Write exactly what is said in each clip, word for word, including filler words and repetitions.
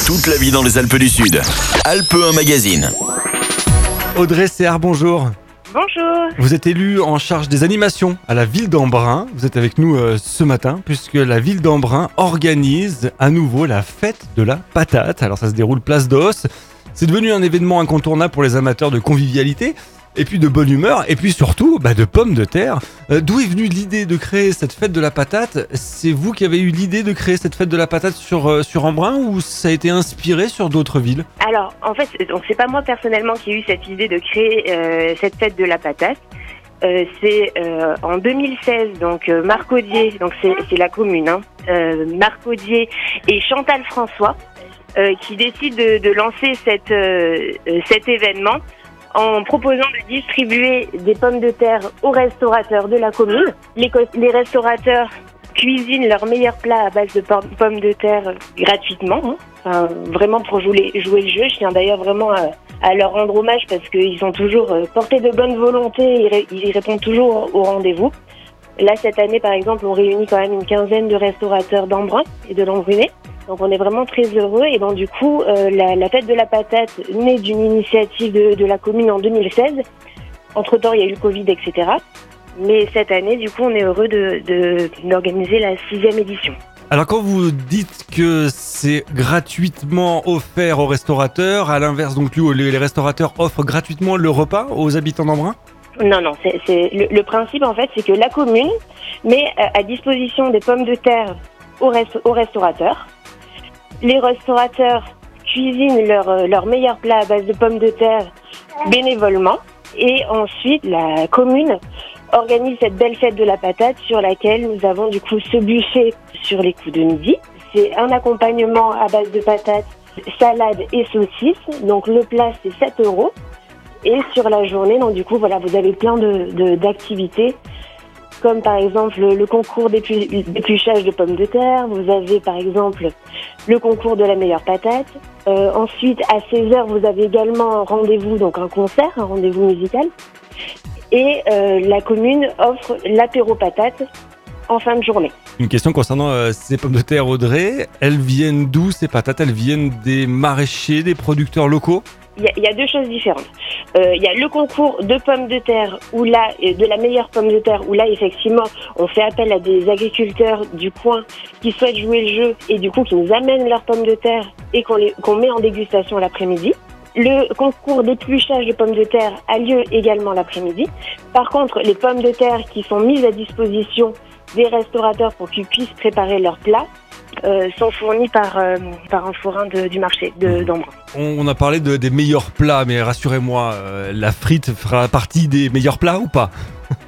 Toute la vie dans les Alpes du Sud. Alpes un magazine. Audrey Céard, bonjour. Bonjour. Vous êtes élue en charge des animations à la ville d'Embrun. Vous êtes avec nous euh, ce matin puisque la ville d'Embrun organise à nouveau la fête de la patate. Alors ça se déroule place d'Os. C'est devenu un événement incontournable pour les amateurs de convivialité et puis de bonne humeur et puis surtout bah, de pommes de terre. Euh, d'où est venue l'idée de créer cette fête de la patate ? C'est vous qui avez eu l'idée de créer cette fête de la patate sur, euh, sur Embrun ou ça a été inspiré sur d'autres villes ? Alors, en fait, donc c'est pas moi personnellement qui ai eu cette idée de créer euh, cette fête de la patate. Euh, c'est euh, en deux mille seize, donc euh, Marc Audier, donc c'est, c'est la commune, hein, euh, Marc Audier et Chantal François euh, qui décident de, de lancer cette, euh, cet événement en proposant de distribuer des pommes de terre aux restaurateurs de la commune. Les, co- les restaurateurs cuisinent leurs meilleurs plats à base de pommes de terre gratuitement, hein. Enfin, vraiment pour jouer, jouer le jeu. Je tiens d'ailleurs vraiment à, à leur rendre hommage parce qu'ils sont toujours portés de bonne volonté, ils, ré, ils répondent toujours au rendez-vous. Là, cette année, par exemple, on réunit quand même une quinzaine de restaurateurs d'Embrun et de l'Embrunet. Donc on est vraiment très heureux et donc du coup euh, la, la fête de la patate naît d'une initiative de, de la commune en deux mille seize. Entre temps il y a eu le Covid, et cetera. Mais cette année du coup on est heureux de, de, d'organiser la sixième édition. Alors quand vous dites que c'est gratuitement offert aux restaurateurs, à l'inverse donc les, les restaurateurs offrent gratuitement le repas aux habitants d'Embrun ? Non, non, c'est, c'est le, le principe en fait c'est que la commune met à disposition des pommes de terre aux, rest, aux restaurateurs. Les restaurateurs cuisinent leur, leur meilleur plat à base de pommes de terre bénévolement. Et ensuite, la commune organise cette belle fête de la patate sur laquelle nous avons du coup ce buffet sur les coups de midi. C'est un accompagnement à base de patates, salade et saucisses. Donc le plat, c'est sept euros. Et sur la journée, donc du coup, voilà, vous avez plein de, de, d'activités. Comme par exemple le, le concours d'épu, d'épluchage de pommes de terre. Vous avez par exemple le concours de la meilleure patate. Euh, ensuite, à seize heures, vous avez également un rendez-vous, donc un concert, un rendez-vous musical. Et euh, la commune offre l'apéro patate en fin de journée. Une question concernant euh, ces pommes de terre, Audrey. Elles viennent d'où ces patates ? Elles viennent des maraîchers, des producteurs locaux ? Il y, y a deux choses différentes. Euh, il y a le concours de pommes de terre, où là, de la meilleure pomme de terre, où là, effectivement, on fait appel à des agriculteurs du coin qui souhaitent jouer le jeu et du coup qui nous amènent leurs pommes de terre et qu'on, les, qu'on met en dégustation l'après-midi. Le concours d'épluchage de pommes de terre a lieu également l'après-midi. Par contre, les pommes de terre qui sont mises à disposition des restaurateurs pour qu'ils puissent préparer leurs plats Euh, sont fournis par, euh, par un forain de, du marché de, d'Embrun. On a parlé de, des meilleurs plats, mais rassurez-moi, euh, la frite fera partie des meilleurs plats ou pas ?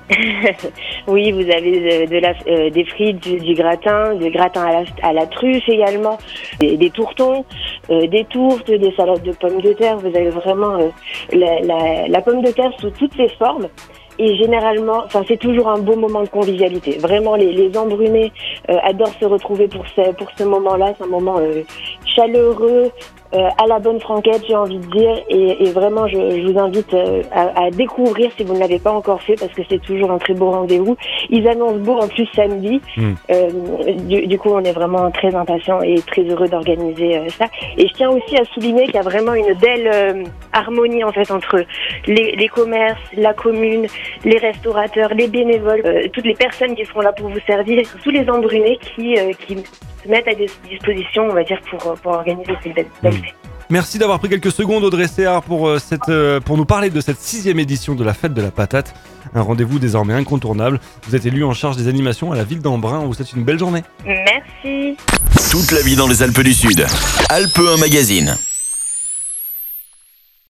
Oui, vous avez de, de la, euh, des frites, du, du gratin, du gratin à la, à la truffe également, des, des tourtons, euh, des tourtes, des salades de pommes de terre. Vous avez vraiment euh, la, la, la pomme de terre sous toutes ses formes. Et généralement, enfin c'est toujours un beau moment de convivialité. Vraiment, les, les Embrunais euh, adorent se retrouver pour ce pour ce moment-là. C'est un moment euh, chaleureux, euh, à la bonne franquette, j'ai envie de dire. Et, et vraiment, je, je vous invite euh, à, à découvrir si vous ne l'avez pas encore fait, parce que c'est toujours un très beau rendez-vous. Ils annoncent beau en plus samedi. Mmh. Euh, du, du coup, on est vraiment très impatients et très heureux d'organiser euh, ça. Et je tiens aussi à souligner qu'il y a vraiment une belle euh, harmonie en fait entre les, les commerces, la commune, les restaurateurs, les bénévoles, euh, toutes les personnes qui seront là pour vous servir, tous les Embrunais qui, euh, qui se mettent à disposition, on va dire, pour, pour organiser cette belle, belle fête. Merci d'avoir pris quelques secondes, Audrey Céard, pour, euh, cette, euh, pour nous parler de cette sixième édition de la fête de la patate. Un rendez-vous désormais incontournable. Vous êtes élu en charge des animations à la ville d'Embrun. On vous souhaite une belle journée. Merci. Toute la vie dans les Alpes du Sud. Alpes un magazine.